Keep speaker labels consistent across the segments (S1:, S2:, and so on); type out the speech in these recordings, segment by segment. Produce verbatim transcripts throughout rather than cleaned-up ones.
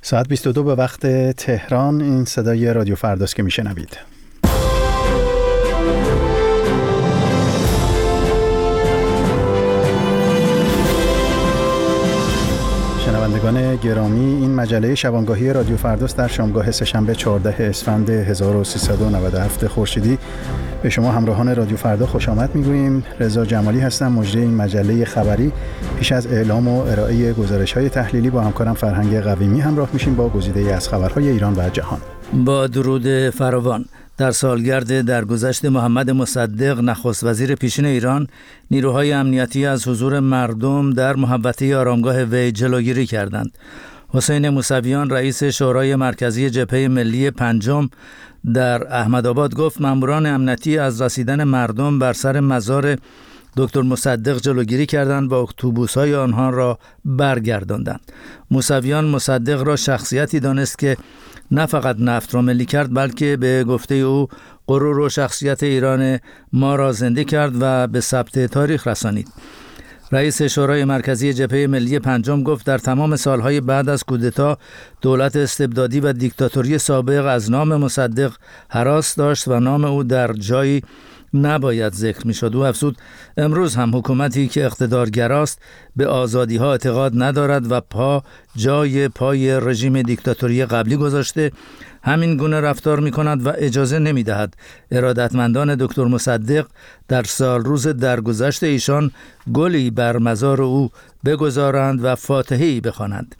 S1: ساعت بیست و دو به وقت تهران. این صدای رادیو فرداست که میشنوید. شنوندگان گرامی، این مجله شبانگاهی رادیو فرداست در شامگاه سه‌شنبه چهاردهم اسفند هزار و سیصد و نود و هفت خورشیدی به شما همراهان رادیو فردا خوش آمد میگوییم. رضا جمالی هستم، مجری این مجله خبری. پیش از اعلام و ارائه گزارش‌های تحلیلی با همکارم فرهنگ قویمی همراه میشیم با گزیده‌ای از خبرهای ایران و جهان.
S2: با درود فراوان. در سالگرد درگذشت محمد مصدق نخست وزیر پیشین ایران، نیروهای امنیتی از حضور مردم در محوطه آرامگاه وی جلوگیری کردند. حسین موسویان رئیس شورای مرکزی جبهه ملی پنجم در احمدآباد گفت ماموران امنیتی از رسیدن مردم بر سر مزار دکتر مصدق جلوگیری کردند و اتوبوس‌های آنها را برگرداندند. موسویان مصدق را شخصیتی دانست که نه فقط نفت را ملی کرد، بلکه به گفته او غرور و شخصیت ایران ما را زنده کرد و به ثبت تاریخ رسانید. رئیس شورای مرکزی جبهه ملی پنجم گفت در تمام سالهای بعد از کودتا دولت استبدادی و دیکتاتوری سابق از نام مصدق هراس داشت و نام او در جایی نباید ذکر می شد. او افزود امروز هم حکومتی که اقتدارگراست به آزادی ها اعتقاد ندارد و پا جای پای رژیم دیکتاتوری قبلی گذاشته، همین گونه رفتار می کند و اجازه نمی دهد ارادتمندان دکتر مصدق در سال روز درگذشت ایشان گلی بر مزار او بگذارند و فاتحه‌ای بخوانند.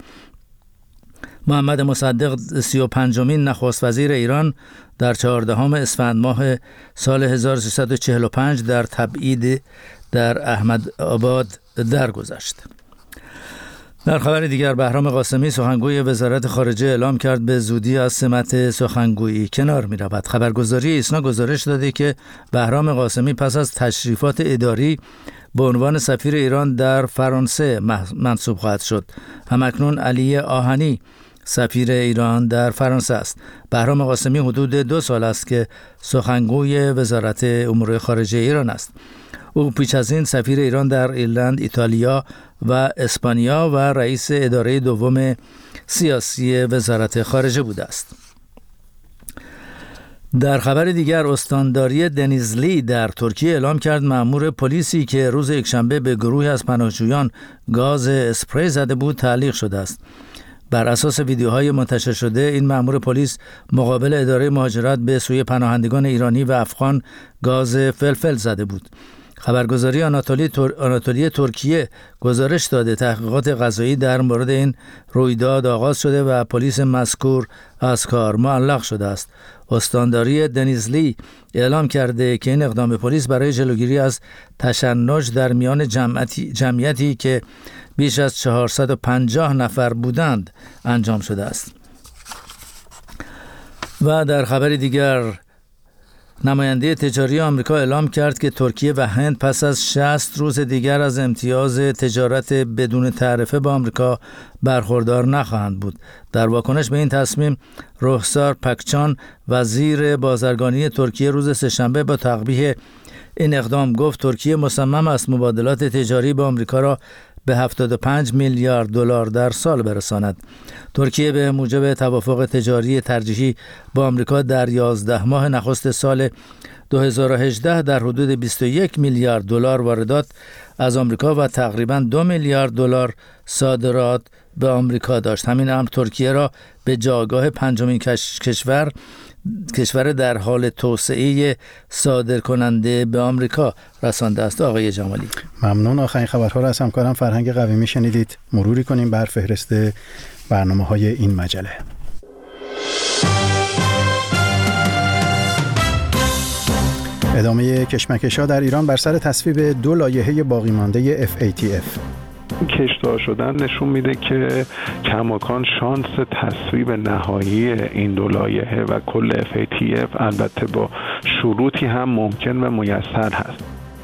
S2: محمد مصدق سی و پنجمین نخست وزیر ایران در چهاردهم اسفند ماه سال هزار و سیصد و چهل و پنج در تبعید در احمدآباد درگذشت. در خبر دیگر، بهرام قاسمی سخنگوی وزارت خارجه اعلام کرد به زودی از سمت سخنگویی کنار می رود. خبرگزاری ایسنا گزارش داده که بهرام قاسمی پس از تشریفات اداری به عنوان سفیر ایران در فرانسه منصوب خواهد شد. همکنون علی آهنی سفیر ایران در فرانسه است. بهرام قاسمی حدود دو سال است که سخنگوی وزارت امور خارجه ایران است. او پیش از این سفیر ایران در ایرلند، ایتالیا و اسپانیا و رئیس اداره دوم سیاسی وزارت خارجه بوده است. در خبر دیگر، استانداری دنیزلی در ترکیه اعلام کرد مأمور پلیسی که روز یکشنبه به گروهی از پناهجویان گاز اسپری زده بود تعلیق شده است. بر اساس ویدیوهای منتشر شده، این مأمور پلیس مقابل اداره مهاجرت به سوی پناهندگان ایرانی و افغان گاز فلفل زده بود. خبرگزاری آناتولی, تر... آناتولی ترکیه گزارش داده تحقیقات قضایی در مورد این رویداد آغاز شده و پلیس مذکور از کار معلق شده است. استانداری دنیزلی اعلام کرده که این اقدام پلیس برای جلوگیری از تشنج در میان جمعیتی, جمعیتی که بیش از چهارصد و پنجاه نفر بودند انجام شده است. و در خبر دیگر، نماینده تجاری آمریکا اعلام کرد که ترکیه و هند پس از شصت روز دیگر از امتیاز تجارت بدون تعرفه با آمریکا برخوردار نخواهند بود. در واکنش به این تصمیم، رخسار پکچان وزیر بازرگانی ترکیه روز سه‌شنبه با تقبیح این اقدام گفت ترکیه مصمم است مبادلات تجاری با آمریکا را به هفتاد و پنج میلیارد دلار در سال برساند. ترکیه به موجب توافق تجاری ترجیحی با آمریکا در یازده ماه نخست سال دو هزار و هجده در حدود بیست و یک میلیارد دلار واردات از آمریکا و تقریباً دو میلیارد دلار صادرات به آمریکا داشت. همین امر ترکیه را به جایگاه پنجمین کشور کشور در حال توسعه صادرکننده به آمریکا رسانده است. آقای جمالی
S1: ممنون. آخرین خبرها را از همکارم فرهنگ قویمی شنیدید. مروری کنیم بر فهرست برنامه‌های این مجله. ادامه کشمکش‌ها در ایران بر سر تصویب دو لایحه باقی مانده اف ای تی اف.
S3: کشدار شدن نشون میده که کماکان شانس تصویب نهایی این دو لایحه و کل اف ای تی اف البته با شروطی هم ممکن و میسر هست.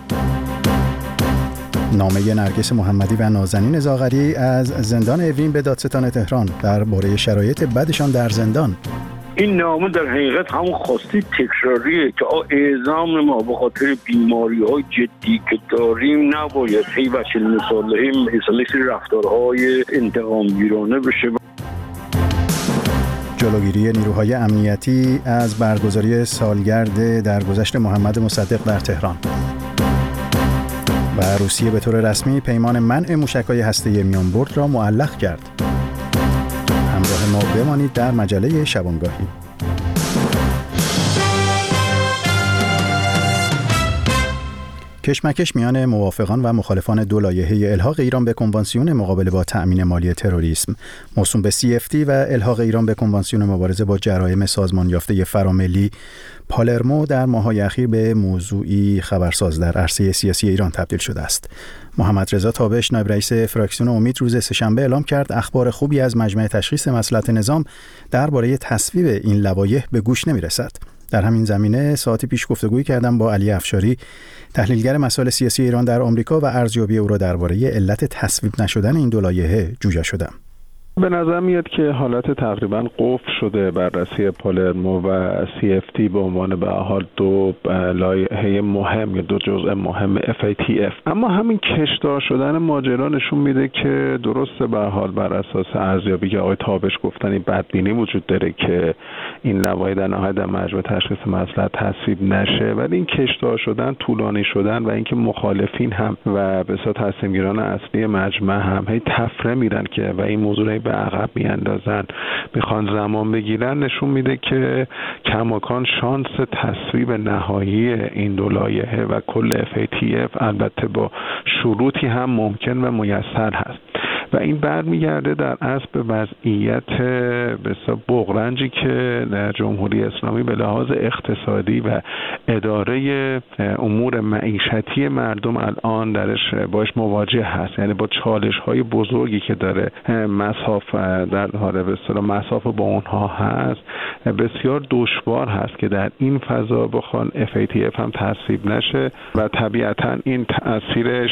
S1: نامه نرگس محمدی و نازنین زاغری از زندان اوین به دادستان تهران درباره شرایط بدشان در زندان.
S4: این نامه در حقیقت همون خواسته تکراریه که اعزام ما به خاطر بیماری‌های جدی که داریم نباید هی وسیله مصالحه مثل رفتارهای انتقامگیرانه بشه.
S1: جلوگیری نیروهای امنیتی از برگزاری سالگرد درگذشت محمد مصدق در تهران و روسیه به طور رسمی پیمان منع موشک‌های هسته‌ای میانبرد را معلق کرد. همراه ما بمانید در مجله شبانگاهی. کشمکش میان موافقان و مخالفان دو لایحه الحاق ایران به کنوانسیون مقابله با تأمین مالی تروریسم موسوم به سی اف تی و الحاق ایران به کنوانسیون مبارزه با جرایم سازمان یافته فراملی پالرمو در ماه‌های اخیر به موضوعی خبرساز در عرصه سیاسی ایران تبدیل شده است. محمد رضا تابش، نایب رئیس فراکسیون امید، روز سه‌شنبه اعلام کرد اخبار خوبی از مجمع تشخیص مصلحت نظام درباره تصویب این لوایح به گوش نمی‌رسد. در همین زمینه ساعتی پیش گفتگویی کردم با علی افشاری، تحلیلگر مسائل سیاسی ایران در آمریکا و ارزیابی او را درباره علت تصویب نشدن این دو لایحه جویا شدم.
S3: به نظر میاد که حالت تقریبا قفل شده بررسی پالرمو و سی اف تی به عنوان به حال دو لایحه مهم یا دو جزء مهم اف ای تی اف، اما همین کشدار شدن ماجرا نشون میده که درسته به حال بر اساس ارزیابی که آقای تابش گفتن بدبینی وجود داره که این لوایح در نهایت در مجمع تشخیص مصلحت تصویب نشه، ولی این کشدار شدن، طولانی شدن و اینکه مخالفین هم و به اصطلاح تصمیم گیران اصلی مجمع هم هی تفره میرن که و این موضوع به عقب میاندازن، میخوان زمان بگیرن، نشون میده که کماکان شانس تصویب نهایی این دو لایحه و کل اف ای تی اف البته با شروطی هم ممکن و میسر هست و این برمیگرده در اصل به وضعیت بسیار بغرنجی که در جمهوری اسلامی به لحاظ اقتصادی و اداره امور معیشتی مردم الان درش باش مواجه هست، یعنی با چالش های بزرگی که داره مصاف در حال به اصطلاح مصاف با اونها هست، بسیار دشوار هست که در این فضا بخوان اف ای تی اف هم تصویب نشه و طبیعتا این تاثیرش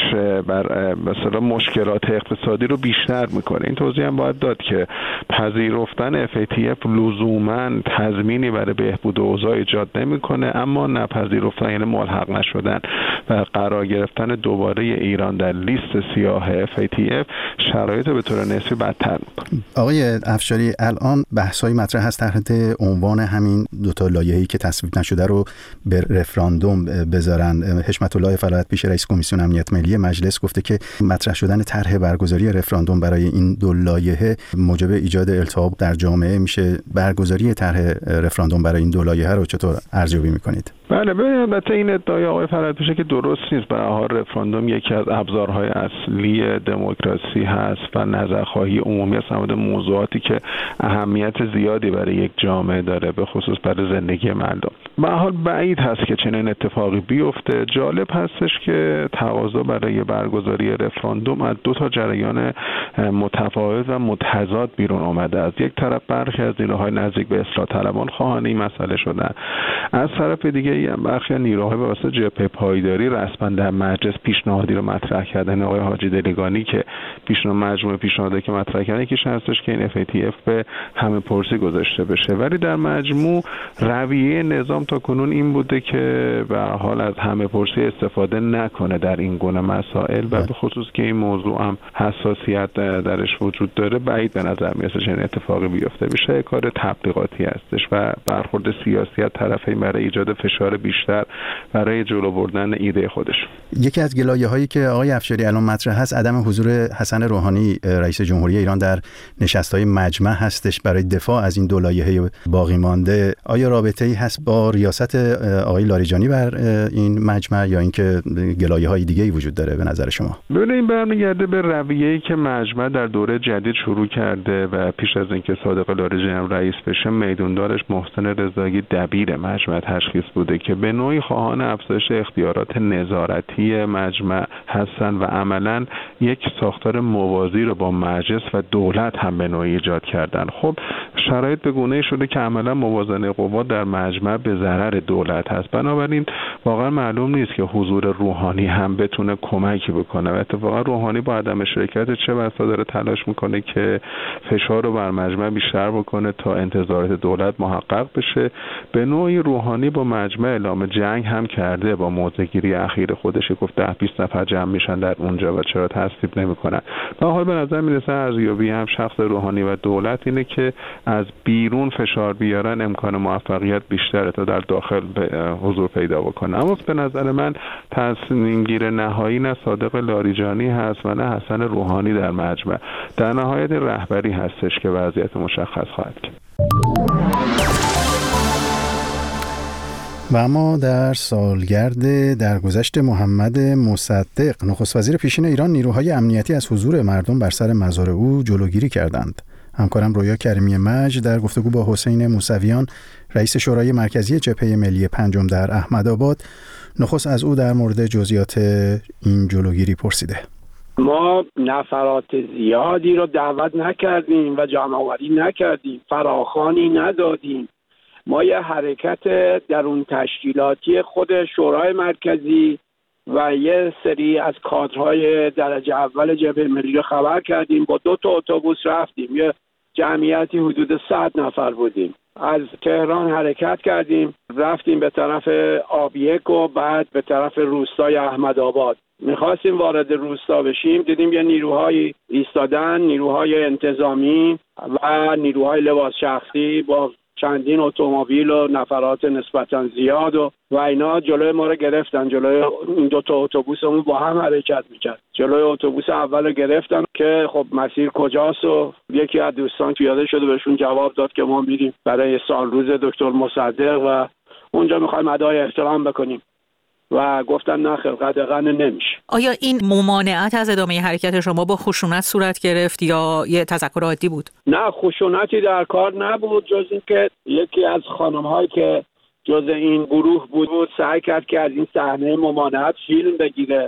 S3: بر مثلا مشکلات اقتصادی رو بیشتر میکنه. این توضیح هم باید داد که پذیرفتن اف ای تی اف لزوما تضمینی برای بهبود اوضاع ایجاد نمیکنه، اما نپذیرفتن یعنی ملحق نشدن و قرار گرفتن دوباره ایران در لیست سیاه اف ای تی اف شرایط به طور نسبی بدتر میکنه.
S1: آقای افشاری، الان بحث‌های مطرح هست تحت عنوان همین دو تا لایحه‌ای که تصویب نشده رو به رفراندوم بذارن. حشمت الله فلاحت پیش رئیس کمیسیون امنیت ملی مجلس گفته که مطرح شدن طرح برگزاری رفراندوم برای این دو لایحه موجب ایجاد التهاب در جامعه میشه. برگزاری طرح رفراندوم برای این دو لایحه رو چطور ارزیابی میکنید؟
S3: بله، ببینید البته این ادعای آقای فلاحت پیشه که درست نیست. به هر حال رفراندوم یکی از ابزارهای اصلی دموکراسی هست و نظرخواهی عمومی است در موضوعاتی که اهمیت زیادی برای یک جامعه داره، به خصوص برای زندگی مردم. به هر حال بعید هست که چنین اتفاقی بیفته. جالب هستش که تقاضا برای برگزاری رفراندوم از دو تا جریان متفاوت و متضاد بیرون آمده. از یک طرف برخی از نیروهای نزدیک به اصلاح طلبان خواهان این مسئله شدن، از طرف دیگه هم برخی از نیروهای به واسطه جبهه پایداری رسما در مجلس پیشنهادی رو مطرح کردن. آقای حاجی دلیگانی که پیشنهاد مجموعه پیشنهادی که مطرح کردن یکیش هستش که این اف ای تی اف به همه پرسی گذاشته بشه، ولی در مجموع رویه نظام تا کنون این بوده که به هر حال از همه پرسی استفاده نکنه در این گونه مسائل و به خصوص که این موضوع هم حساسیت درش وجود داره. بعید به نظر میاد چنین اتفاقی بیفته. بشه کار تبلیغاتی هستش و برخورد سیاسی از طرفین برای ایجاد فشار بیشتر برای جلو بردن ایده خودش.
S1: یکی از گلایه‌هایی که آقای افشاری الان مطرح هست عدم حضور حسن روحانی رئیس جمهوری ایران در نشست‌های مجمع هستش برای دفاع از این دو لایحه باقی مانده. آیا رابطه‌ای هست با ریاست آقای لاریجانی بر این مجمع یا اینکه گلایه‌های دیگه‌ای وجود داره به نظر شما؟
S3: ببینید برمیگرده به رویه‌ای که مجمع در دوره جدید شروع کرده و پیش از اینکه صادق لاریجانی رئیس بشه میدوندارش محسن رضایی دبیر مجمع تشخیص بوده که به نوعی خواهان افزایش اختیارات نظارتی مجمع هستن و عملاً یک ساختار موازی رو با مجلس و دولت هم به نوعی ایجاد کردن. خب شرایط به گونه‌ای شده که عملا موازنه قوا در مجمع به ضرر دولت هست. بنابراین واقعا معلوم نیست که حضور روحانی هم بتونه کمکی بکنه و اتفاقا روحانی با عدم شرکت چه بسا داره تلاش میکنه که فشار رو بر مجمع بیشتر بکنه تا انتظارات دولت محقق بشه. به نوعی روحانی با مجمع اعلام جنگ هم کرده، با موضع‌گیری اخیر خودش گفت ده بیست نفر جمع میشن در اونجا و چرا تصویب نمیکنن. به حال به نظر میرسه ارزیابی هم شخص روحانی و دولت اینه که از بیرون فشار بیارن امکان موفقیت بیشتره تا در داخل حضور پیدا بکنه. اما به نظر من تصمیم گیر نهایی نه صادق لاریجانی هست و نه حسن روحانی در مجمع. در نهایت رهبری هستش که وضعیت مشخص خواهد کرد.
S1: و اما در سالگرد درگذشت محمد مصدق، نخست وزیر پیشین ایران نیروهای امنیتی از حضور مردم بر سر مزار او جلوگیری کردند. همکارم رویا کریمی مجد در گفتگو با حسین موسویان، رئیس شورای مرکزی جبهه ملی پنجم در احمدآباد، نخست از او در مورد جزئیات این جلوگیری پرسیده.
S5: ما نفرات زیادی رو دعوت نکردیم و جمع‌آوری نکردیم، فراخوانی ندادیم. ما یه حرکت درون تشکیلاتی خود شورای مرکزی و یه سری از کادرهای درجه اول جبهه ملی رو خبر کردیم، با دو تا اتوبوس رفتیم، یه جمعیتی حدود صد نفر بودیم. از تهران حرکت کردیم، رفتیم به طرف آبیک و بعد به طرف روستای احمدآباد. میخواستیم وارد روستا بشیم، دیدیم یه نیروهای ایستادن، نیروهای انتظامی و نیروهای لباس شخصی با چندین اتومبیل و نفرات نسبتا زیاد و و اینا جلوی ما رو گرفتن. جلوی این دو تا اتوبوسمون با هم حرکت میکرد. جلوی اتوبوس اول رو گرفتن که خب مسیر کجاست و یکی از دوستان پیاده شده بهشون جواب داد که ما میریم برای سالروز دکتر مصدق و اونجا میخوایم ادای احترام بکنیم و گفتن نه خیر قدغن نمیشه.
S6: آیا این ممانعت از ادامه حرکت شما با خشونت صورت گرفت یا یه تذکر عادی بود؟
S5: نه، خشونتی در کار نبود، جز این که یکی از خانم‌هایی که جز این گروه بود, بود سعی کرد که از این صحنه ممانعت فیلم بگیره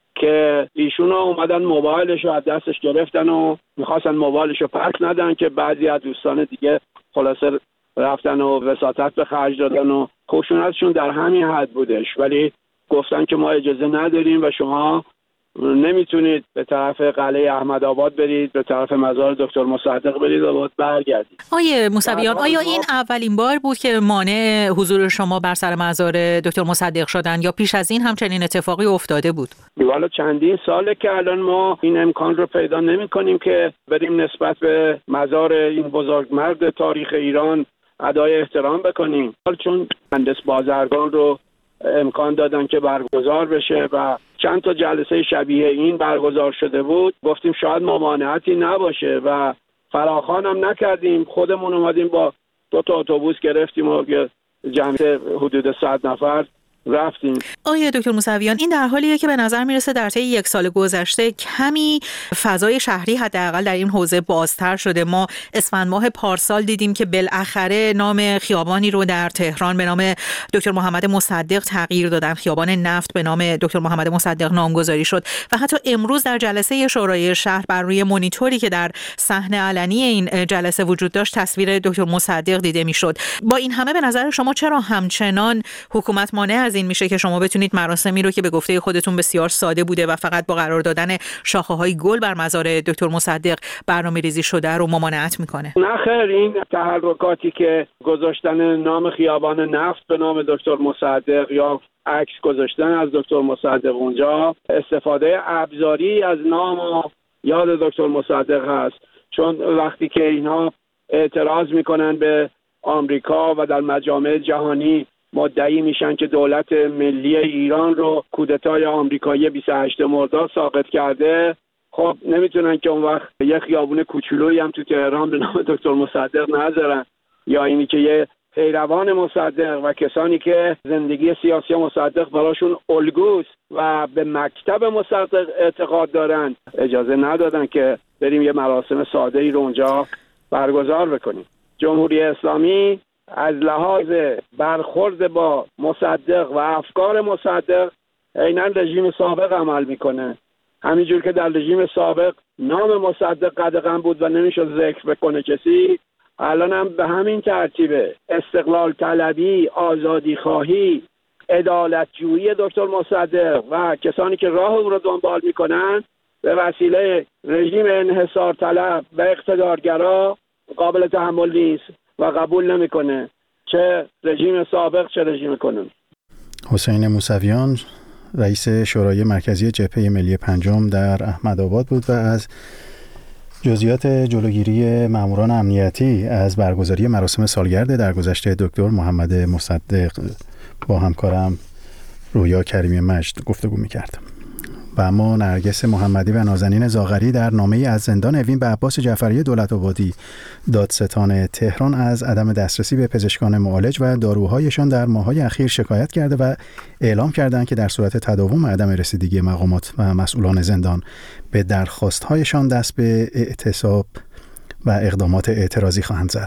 S5: که ایشون اومدن موبایلش رو از دستش گرفتن و میخواستن موبایلش رو پس ندن که بعضی از دوستان دیگه خلاصه رفتن و وساطت به خرج دادن و خشونتشون در همین حد بودش. ولی گفتن که ما اجازه نداریم و شما نمیتونید به طرف قلعه احمدآباد برید، به طرف مزار دکتر مصدق برید و باید برگردید.
S6: آیه موسویان، آیا این اولین بار بود که مانع حضور شما بر سر مزار دکتر مصدق شدن یا پیش از این همچنین اتفاقی افتاده بود؟
S5: والا چندین ساله که الان ما این امکان رو پیدا نمی کنیم که بریم نسبت به مزار این بزرگمرد تاریخ ایران ادای احترام بکنیم. چون مهندس بازرگان رو امکان دادن که برگزار بشه و چند تا جلسه شبیه این برگزار شده بود، گفتیم شاید ممانعتی نباشه و فراخوان هم نکردیم. خودمون اومدیم با دو تا اتوبوس گرفتیم و جمعیت حدود صد نفر رفتیم.
S6: آقای دکتر موسویان، این در حالیه که به نظر میرسه در طی یک سال گذشته کمی فضای شهری حداقل در این حوزه بازتر شده. ما اسفند ماه پارسال دیدیم که بالاخره نام خیابانی رو در تهران به نام دکتر محمد مصدق تغییر دادن، خیابان نفت به نام دکتر محمد مصدق نامگذاری شد و حتی امروز در جلسه شورای شهر بر روی مانیتوری که در صحنه علنی این جلسه وجود داشت تصویر دکتر مصدق دیده میشد. با این همه به نظر شما چرا همچنان حکومت مانع این میشه که شما بتونید مراسمی رو که به گفته خودتون بسیار ساده بوده و فقط با قرار دادن شاخه‌های گل بر مزار دکتر مصدق برنامه‌ریزی شده رو ممانعت میکنه؟
S5: نه خیر، این تحرکاتی که گذاشتن نام خیابان نفت به نام دکتر مصدق یا عکس گذاشتن از دکتر مصدق اونجا استفاده ابزاری از نام و یاد دکتر مصدق هست. چون وقتی که اینها اعتراض میکنن به آمریکا و در مجامع جهانی مدعی میشن که دولت ملی ایران رو کودتای آمریکایی بیست و هشتم مرداد ساقط کرده، خب نمیتونن که اون وقت یه خیابون کوچولویی هم تو تهران به نام دکتر مصدق نذارن، یا اینی که یه پیروان مصدق و کسانی که زندگی سیاسی مصدق براشون الگوست و به مکتب مصدق اعتقاد دارن اجازه ندادن که بریم یه مراسم ساده ای رو اونجا برگزار بکنیم. جمهوری اسلامی از لحاظ برخورد با مصدق و افکار مصدق عیناً رژیم سابق عمل میکنه. همینجور که در رژیم سابق نام مصدق قدغن بود و نمیشد ذکر بکنه کسی، الان هم به همین ترتیبه. استقلال طلبی، آزادی خواهی، عدالتجویی دکتر مصدق و کسانی که راه او را دنبال میکنن به وسیله رژیم انحصار طلب و اقتدارگرا قابل تحمل نیست و قبول نمیکنه، چه رژیم سابق چه رژیم کنون.
S1: حسین موسویان رئیس شورای مرکزی جبهه ملی پنجم در احمدآباد بود و از جزئیات جلوگیری ماموران امنیتی از برگزاری مراسم سالگرد درگذشته دکتر محمد مصدق با همکارم رویا کریمی مجد گفتگو می‌کرد. و اما نرگس محمدی و نازنین زاغری در نامه‌ای از زندان اوین به عباس جعفری دولت‌آبادی دادستان تهران از عدم دسترسی به پزشکان معالج و داروهایشان در ماه‌های اخیر شکایت کرده و اعلام کردند که در صورت تداوم عدم رسیدگی مقامات و مسئولان زندان به درخواست‌هایشان دست به اعتصاب و اقدامات اعتراضی خواهند زد.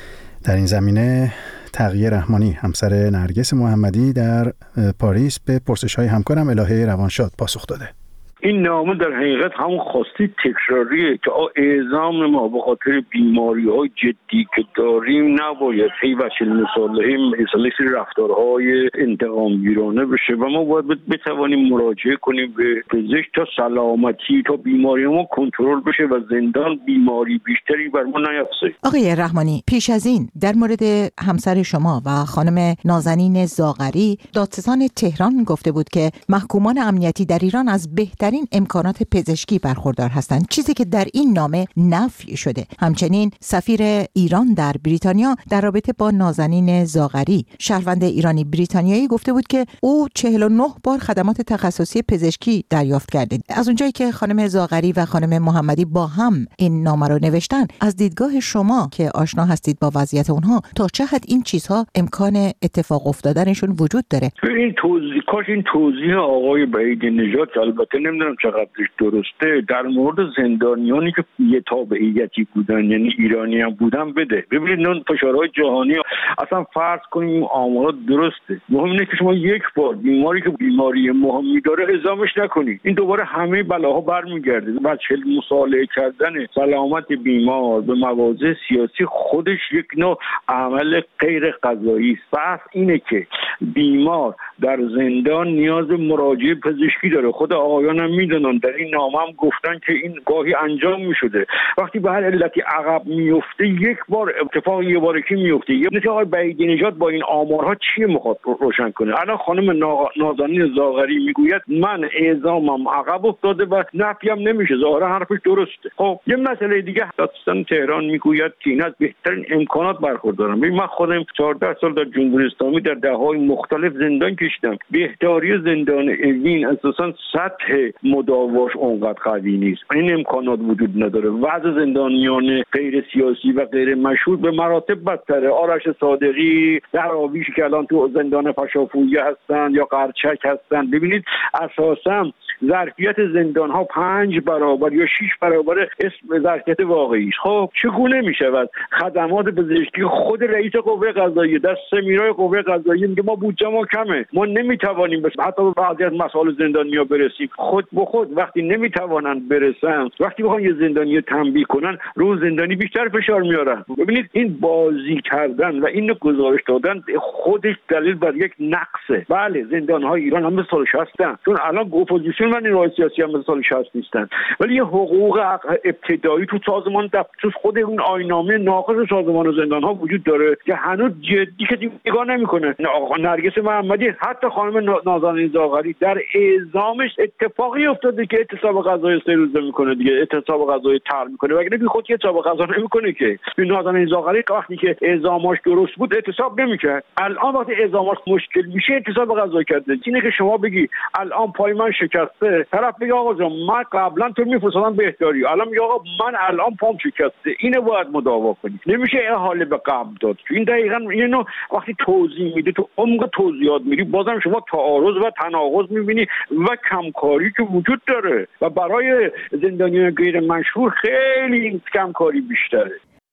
S1: در این زمینه تقیه رحمانی همسر نرگس محمدی در پاریس به پرسش‌های همکارم الهه روانشاد پاسخ داده.
S4: این نامه در حقیقت همون خواستی تکراریه که اعزام ما به خاطر بیماری‌های جدی که داریم نباید هی وسیل مصالحه مثل رفتارهای انتقامگیرانه بشه و ما باید بتوانیم مراجعه کنیم به پزشک تا سلامتی تا بیماری ما کنترل بشه و زندان بیماری بیشتری بر ما نیفته.
S7: آقای رحمانی، پیش از این در مورد همسر شما و خانم نازنین زاغری دادستان تهران گفته بود که محکومان امنیتی در ایران از بهتر این امکانات پزشکی برخوردار هستند، چیزی که در این نامه نفی شده. همچنین سفیر ایران در بریتانیا در رابطه با نازنین زاغری شهروند ایرانی بریتانیایی گفته بود که او چهل و نه بار خدمات تخصصی پزشکی دریافت کرده. از اونجایی که خانم زاغری و خانم محمدی با هم این نامه رو نوشتن، از دیدگاه شما که آشنا هستید با وضعیت اونها، تا چه حد این چیزها امکان اتفاق افتادنشون وجود داره؟
S4: این توضیح کاش این توضیح آقای بعید نژاد، البته نمیدونم چقدرش درسته، در مورد زندانیانی که یه تابعیتی بودن یعنی ایرانی هم بودن بده. ببینید اون فشارهای جهانی اصلا فرض کنیم آمارات درسته، مهم اینه که شما یک بار بیماری که بیماری مهمی داره اعزامش نکنید، این دوباره همه بلاها برمیگرده. و چل مصالحه کردن سلامت بیمار به مواضع سیاسی خودش یک نوع عمل غیر قضایی است. بحث اینه که بیمار در زندان نیاز به مراجعه پزشکی داره. خود آقایان هم میدونن، در این نامه هم گفتن که این گاهی انجام میشده. وقتی به هر علتی عقب میفته، یک بار اتفاق یه باره که میفته، یه مثل آقای بعید نژاد با این آمارها چی میخواد روشن کنه؟ الان خانم نازنین زاغری میگوید من اعزامم عقب افتاده و نفیم نمیشه، ظاهرا حرفش درسته. خب یه مسئله دیگه، دادستان تهران میگوید که این از بهترین امکانات برخوردارم. من خودم چهارده سال در جمهوری اسلامی در دهه‌های مختلف زندان کشیدم. بهداری زندان اوین اساساً سطح مداواش اونقدر قوی نیست، این امکانات وجود نداره. وضع زندانیان غیر سیاسی و غیر مشهور به مراتب بدتره. آرش صادقی، دراویشی که الان تو زندان فشافویه هستن یا قرچک هستن، ببینید اساساً ظرفیت زندان ها پنج برابر یا شش برابر اسم ظرفیت واقعی است. خب چگونه میشود خدمات پزشکی خود رئیس قوه قضاییه در سمینار قوه قضاییه میگه ما بودجه ما کمه، ما نمیتوانیم بس حتی به بعضی از مسائل زندانیا برسیم. خود به خود وقتی نمیتوانن برسن، وقتی بخوان یه زندانی تنبیه کنن، رو زندانی بیشتر فشار میارن. ببینید این بازی کردن و این گزارش دادن خودش دلیل بر یک نقصه. بله زندان های ایران هم مثل شستن، چون الان اپوزیسیون و نیروهای سیاسی هم مثل شست نیستن، ولی یه حقوق ابتدایی تو سازمان تو خود اون آیین‌نامه ناقص سازمان زندان ها وجود داره که هنوز جدی که نگاه نمیکنه. آقا نرگس محمدی، حتی خانم نازنین زاغری در اعزامش اتفاقی افتاده که اعتصاب غذایی سه روزه میکنه دیگه، اعتصاب غذایی طرح میکنه، وگرنه بی خود اعتصاب غذا نمیکنه که. نازنین زاغری وقتی که اعزامش درست بود اعتصاب نمیکرد، الان وقتی اعزامش مشکل میشه اعتصاب غذایی کرده. اینه که شما بگی الان پای من شکسته، طرف بگه آقا جان من قبلا تو میفرستادم بهداری، الان میگه آقا من الان پام شکسته، اینو باید مداوا کنی. نمیشه احاله به قبل داد. این دقیقاً اینو وقتی توضیح میده، تو عمق توضیحات میری، بازم شما تعارض و تناقض میبینی و کمکاری که وجود داره و برای زندانیان غیر مشهور خیلی کمکاری بیشتره.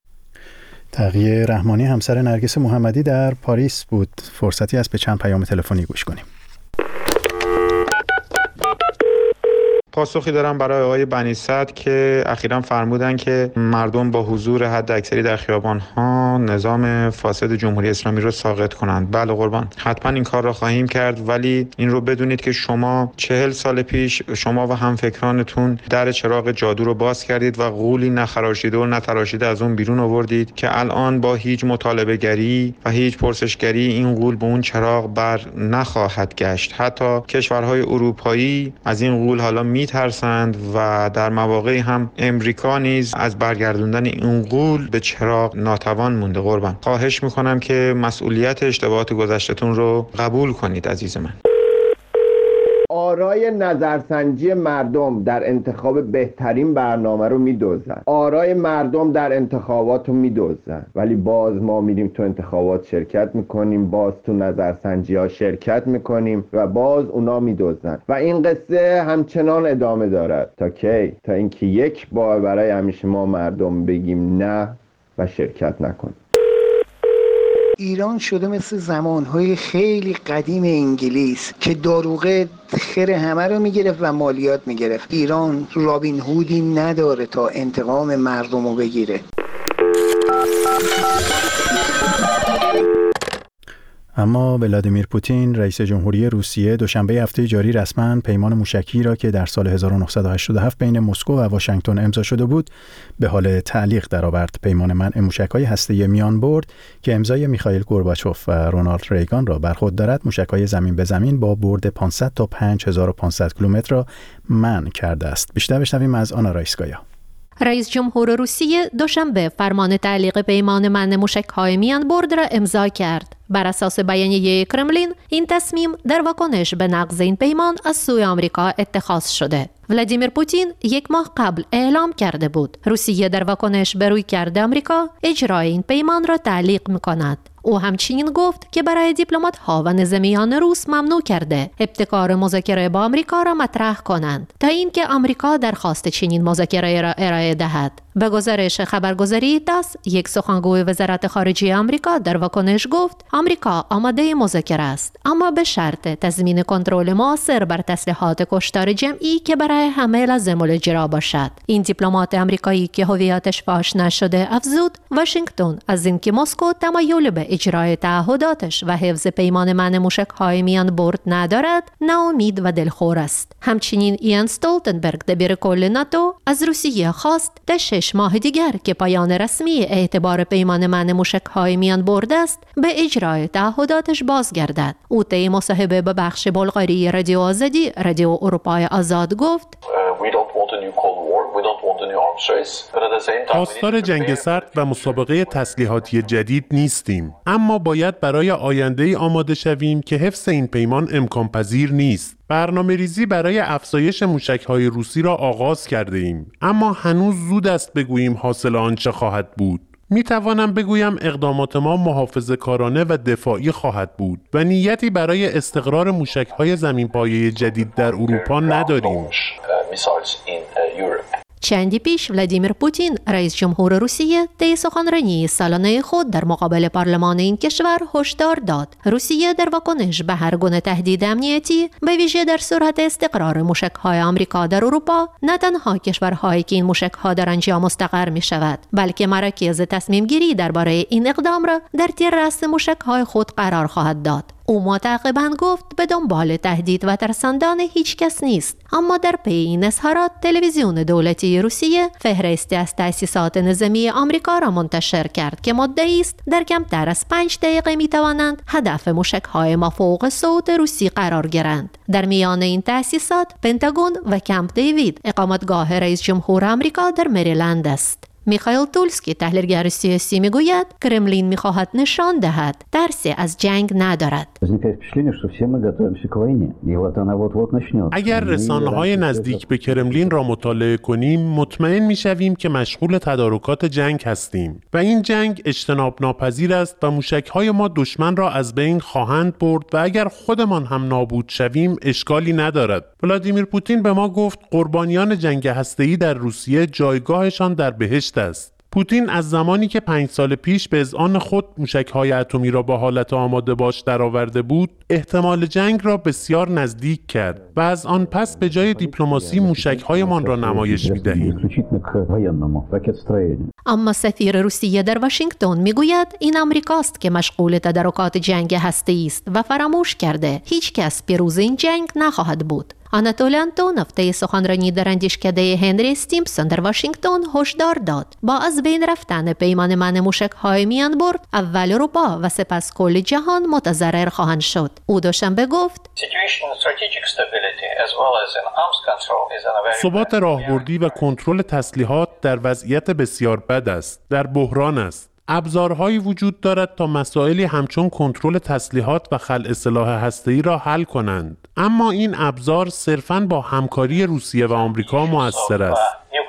S1: تقیه رحمانی همسر نرگس محمدی در پاریس بود. فرصتی است به چند پیام تلفنی گوش کنیم.
S8: پاسخی دارم برای آقای بنی صدر که اخیراً فرمودن که مردم با حضور حد اکثری در خیابان‌ها نظام فاسد جمهوری اسلامی رو ساقط کنند. بله قربان، حتما این کار را خواهیم کرد، ولی این رو بدونید که شما چهل سال پیش شما و همفکرانتون در چراغ جادو رو باز کردید و غولی نخراشیده و نتراشیده از اون بیرون آوردید که الان با هیچ مطالبه گری و هیچ پرسشگری این غول به اون چراغ بر نخواهد گشت. حتی کشورهای اروپایی از این غول حالا میترسند و در مواقعی هم امریکا نیز از برگردوندن این غول به چراغ ناتوان مونده. قربان، خواهش میکنم که مسئولیت اشتباهات گذشته‌تون رو قبول کنید عزیز من.
S9: آرای نظرسنجی مردم در انتخاب بهترین برنامه رو میدوزن، آرای مردم در انتخابات رو میدوزن، ولی باز ما میریم تو انتخابات شرکت میکنیم، باز تو نظرسنجی ها شرکت میکنیم و باز اونا میدوزن و این قصه همچنان ادامه دارد. تا کی؟ تا اینکه یک بار برای همیشه ما مردم بگیم نه و شرکت نکنیم.
S10: ایران شده مثل زمانهای خیلی قدیم انگلیس که داروغه خیر همه رو میگرفت و مالیات میگرفت. ایران رابین هودی نداره تا انتقام مردم رو بگیره.
S1: اما ولادیمیر پوتین رئیس جمهوری روسیه دوشنبه هفته جاری رسما پیمان موشکی را که در سال هزار و نهصد و هشتاد و هفت بین مسکو و واشنگتن امضا شده بود به حال تعلیق درآورد. پیمان منع موشک‌های هسته‌ای میانبرد که امضای میخائیل گورباچوف و رونالد ریگان را بر خود دارد، موشک‌های زمین به زمین با برد پانصد تا پنج هزار و پانصد کیلومتر را منع کرده است. بیشتر بشنویم از آنا رایسکایا.
S11: رئیس جمهور روسیه دوشنبه فرمان تعلیق پیمان منع موشک‌های میانبرد را امضا کرد. بر اساس بیانیه کرملین، این تصمیم در واکنش به نقض این پیمان از سوی آمریکا اتخاذ شده. ولادیمیر پوتین یک ماه قبل اعلام کرده بود روسیه در واکنش به رویکرد آمریکا اجرای این پیمان را تعلیق می‌کند. او همچنین گفت که برای دیپلمات‌ها و نظامیان روس ممنوع کرده ابتکار مذاکره با آمریکا را مطرح کنند تا اینکه آمریکا درخواست چنین مذاکره را ارائه دهد. به گزارش خبرگزاری تاس، یک سخنگوی وزارت خارجه آمریکا در واکنش گفت آمریکا آماده مذاکره است، اما به شرط تضمین کنترل مؤثر بر تسلیحات کشتار جمعی که برای همه لازم الاجرا باشد. این دیپلمات آمریکایی که هویتش فاش نشده افزود واشنگتن از اینکه مسکو تمایل به اجرای تعهداتش و حفظ پیمان منع موشک‌های میانبرد ندارد، ناامید و دلخور است. همچنین یانس استولتنبرگ دبیر کل ناتو از روسیه خواست تا شش ماه دیگر که پایان رسمی اعتبار پیمان منع موشک‌های میانبرد است به اجرای تعهداتش بازگردد. او طی مصاحبه به بخش بلغاری رادیو آزادی رادیو اروپای آزاد گفت
S12: خواستار جنگ سرد و مسابقه تسلیحاتی جدید نیستیم، اما باید برای آینده آماده شویم که حفظ این پیمان امکان پذیر نیست. برنامه ریزی برای افزایش موشک‌های روسی را آغاز کرده ایم، اما هنوز زود است بگوییم حاصل آن چه خواهد بود. می توانم بگویم اقدامات ما محافظه‌کارانه و دفاعی خواهد بود و نیتی برای استقرار موشک‌های زمین‌پایه جدید در اروپا نداریم.
S11: چندی پیش ولادیمیر پوتین رئیس جمهور روسیه طی سخنرانی سالانه خود در مقابل پارلمان این کشور هشدار داد روسیه در واکنش به هر گونه تهدید امنیتی به ویژه در صورت استقرار موشک‌های آمریکا در اروپا نه تنها کشورهایی که این موشک‌ها در آنجا مستقر می‌شود بلکه مراکز تصمیم گیری درباره این اقدام را در تیررس موشک‌های خود قرار خواهد داد. او متعاقباً گفت به دنبال تهدید و ترساندن هیچ کس نیست، اما در پی این اظهارات تلویزیون دولتی روسیه فهرستی از تأسیسات نظامی آمریکا را منتشر کرد که مدعی است در کمتر از پنج دقیقه می توانند هدف موشک‌های مافوق صوت روسی قرار گیرند. در میان این تأسیسات پنتاگون و کمپ دیوید اقامتگاه رئیس جمهور آمریکا در مریلند است. میخائیل تولسکی تحلیلگر سیاسی میگوید کرملین میخواهد نشان دهد ترسی از جنگ ندارد.
S12: اگر رسانه‌های نزدیک به کرملین را مطالعه کنیم مطمئن میشویم که مشغول تدارکات جنگ هستیم و این جنگ اجتناب ناپذیر است و موشک‌های ما دشمن را از بین خواهند برد و اگر خودمان هم نابود شویم اشکالی ندارد. ولادیمیر پوتین به ما گفت قربانیان جنگ هسته‌ای در روسیه جایگاهشان در بهشت است. پوتین از زمانی که پنج سال پیش به اذعان خود موشک‌های اتمی را با حالت آماده باش درآورده بود، احتمال جنگ را بسیار نزدیک کرد و از آن پس به جای دیپلماسی موشک‌هایمان را نمایش می‌دهیم.
S11: اما سفیر روسیه در واشنگتن میگوید این آمریکاست که مشغول تدارکات جنگ هسته‌ای است و فراموش کرده هیچ کس پیروز این جنگ نخواهد بود. آناتول آنتونوف طی سخنرانی در اندیشکده هنری استیمپسون در واشنگتن هشدار داد با از بین رفتن پیمان من موشک‌های میان برد اول اروپا و سپس کل جهان متضرر خواهند شد. او دوشنبه گفت
S12: ثبات راهبردی و کنترل تسلیحات در وضعیت بسیار بد است، در بحران است. ابزارهایی وجود دارد تا مسائلی همچون کنترل تسلیحات و خلع سلاح هسته‌ای را حل کنند، اما این ابزار صرفاً با همکاری روسیه و آمریکا مؤثر است.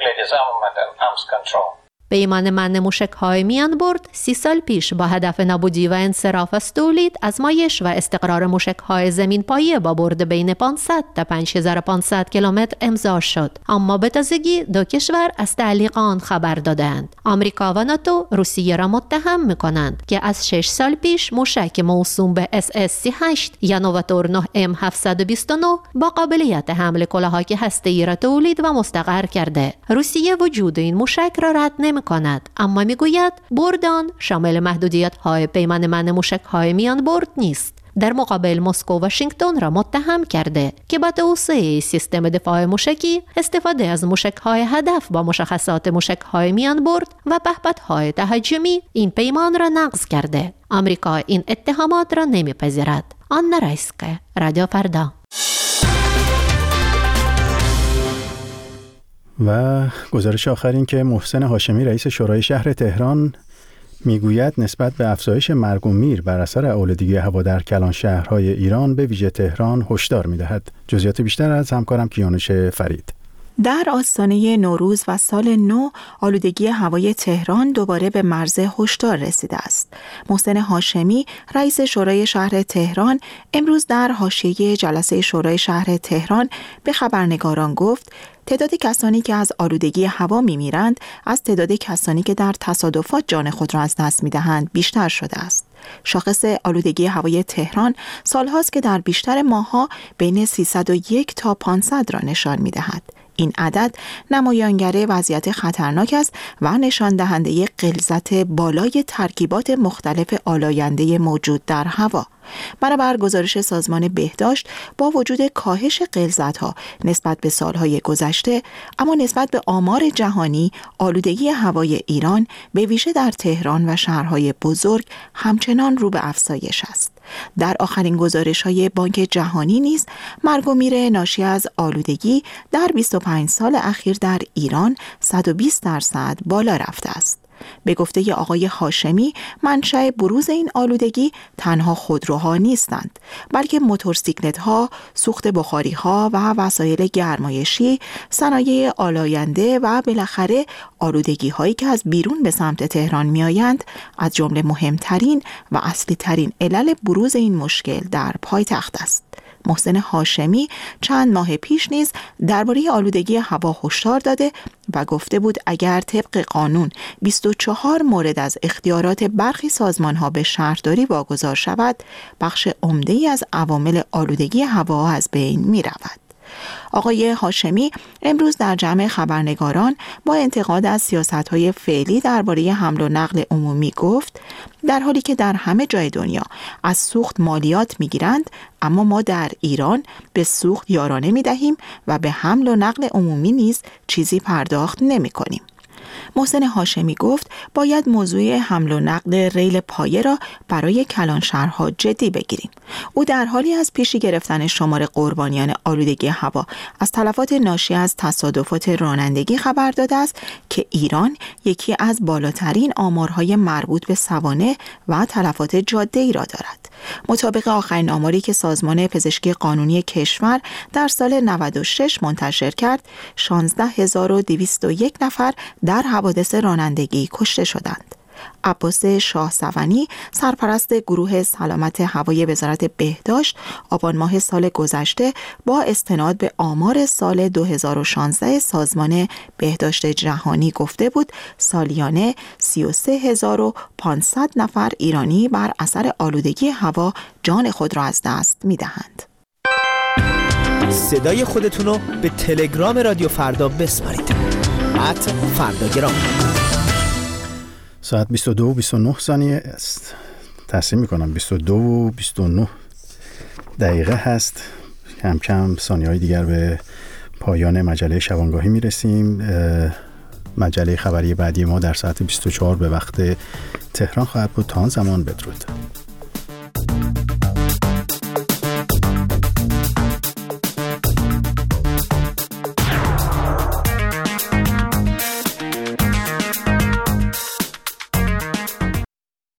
S11: پیمان من موشک‌های میان برد سی سال پیش با هدف نابودی و انصراف از تولید، ازمایش و استقرار موشک‌های زمین پایه با برد بین پانصد تا پنج هزار و پانصد کیلومتر امضا شد، اما به تازگی دو کشور از تعلیق آن خبر دادند. آمریکا و ناتو روسیه را متهم می‌کنند که از شش سال پیش موشک موسوم به اس اس سی هشت یا نواتور نه ام هفتصد و بیست و نه با قابلیت حمل کلاهک هسته‌ای را تولید و مستقر کرده. روسیه وجود این موشک را رد نمی کند، اما میگوید بردان شامل محدودیت‌های پیمان من موشک‌های میان برد نیست. در مقابل مسکو واشنگتن را متهم کرده که با توسعه سیستم دفاع موشکی، استفاده از موشک‌های هدف با مشخصات موشک‌های میان برد و پهپادهای تهاجمی این پیمان را نقض کرده. آمریکا این اتهامات را نمیپذیرد. آنا رایسکه، رادیو فردا.
S1: و گزارش آخر این که محسن هاشمی رئیس شورای شهر تهران میگوید نسبت به افزایش مرگ و میر بر اثر آلودگی هوا در کلان شهرهای ایران به ویژه تهران هشدار میدهد. جزئیات بیشتر از همکارم کیانوش فرید.
S13: در آستانه نوروز و سال نو، آلودگی هوای تهران دوباره به مرز هشدار رسیده است. محسن هاشمی رئیس شورای شهر تهران امروز در حاشیه جلسه شورای شهر تهران به خبرنگاران گفت تعداد کسانی که از آلودگی هوا می‌میرند از تعداد کسانی که در تصادفات جان خود را از دست می‌دهند بیشتر شده است. شاخص آلودگی هوای تهران سالهاست که در بیشتر ماه‌ها بین سیصد و یک تا پانصد را نشان می‌دهد. این عدد نمایانگر وضعیت خطرناک است و نشان دهنده غلظت بالای ترکیبات مختلف آلاینده موجود در هوا. بنابر گزارش سازمان بهداشت، با وجود کاهش غلظت‌ها نسبت به سالهای گذشته، اما نسبت به آمار جهانی آلودگی هوای ایران به ویژه در تهران و شهرهای بزرگ همچنان رو به افزایش است. در آخرین گزارش‌های بانک جهانی نیز مرگ و میر ناشی از آلودگی در بیست و پنج سال اخیر در ایران صد و بیست درصد بالا رفته است. به گفته آقای هاشمی، منشأ بروز این آلودگی تنها خودروها نیستند، بلکه موتورسیکلت‌ها، سوخت بخاری‌ها و وسایل گرمایشی، صنایع آلاینده و بالاخره آلودگی‌هایی که از بیرون به سمت تهران می‌آیند، از جمله مهمترین و اصلی‌ترین علل بروز این مشکل در پایتخت است. محسن هاشمی چند ماه پیش نیز درباره آلودگی هوا هشدار داده و گفته بود اگر طبق قانون بیست و چهار مورد از اختیارات برخی سازمان‌ها به شهرداری واگذار شود، بخش عمده‌ای از عوامل آلودگی هوا از بین می‌رود. آقای هاشمی امروز در جمع خبرنگاران با انتقاد از سیاست‌های فعلی درباره حمل و نقل عمومی گفت در حالی که در همه جای دنیا از سوخت مالیات می‌گیرند، اما ما در ایران به سوخت یارانه می‌دهیم و به حمل و نقل عمومی نیز چیزی پرداخت نمی‌کنیم. محسن هاشمی گفت باید موضوع حمل و نقل ریل پایه را برای کلان شهرها جدی بگیریم. او در حالی از پیشی گرفتن شمار قربانیان آلودگی هوا از تلفات ناشی از تصادفات رانندگی خبر داده است که ایران یکی از بالاترین آمارهای مربوط به سوانح و تلفات جاده‌ای را دارد. مطابق آخرین آماری که سازمان پزشکی قانونی کشور در سال نود و شش منتشر کرد، شانزده هزار و دویست و یک نفر در حوادث رانندگی کشته شدند. عباس شاه سونی، سرپرست گروه سلامت هوایی وزارت بهداشت، آبان ماه سال گذشته با استناد به آمار سال دو هزار و شانزده سازمان بهداشت جهانی گفته بود سالیانه سی و سه هزار و پانصد نفر ایرانی بر اثر آلودگی هوا جان خود را از دست می‌دهند.
S14: صدای خودتون رو به تلگرام رادیو فردا بسپارید. ات فرداگرام.
S1: ساعت بیست و دو و بیست و نه ثانیه است. تصمیم میکنم بیست و دو و بیست و نه دقیقه هست. کم کم ثانیه‌های دیگر به پایان مجله شبانگاهی میرسیم. مجله خبری بعدی ما در ساعت بیست و چهار به وقت تهران خواهد بود. تا آن زمان بدرود.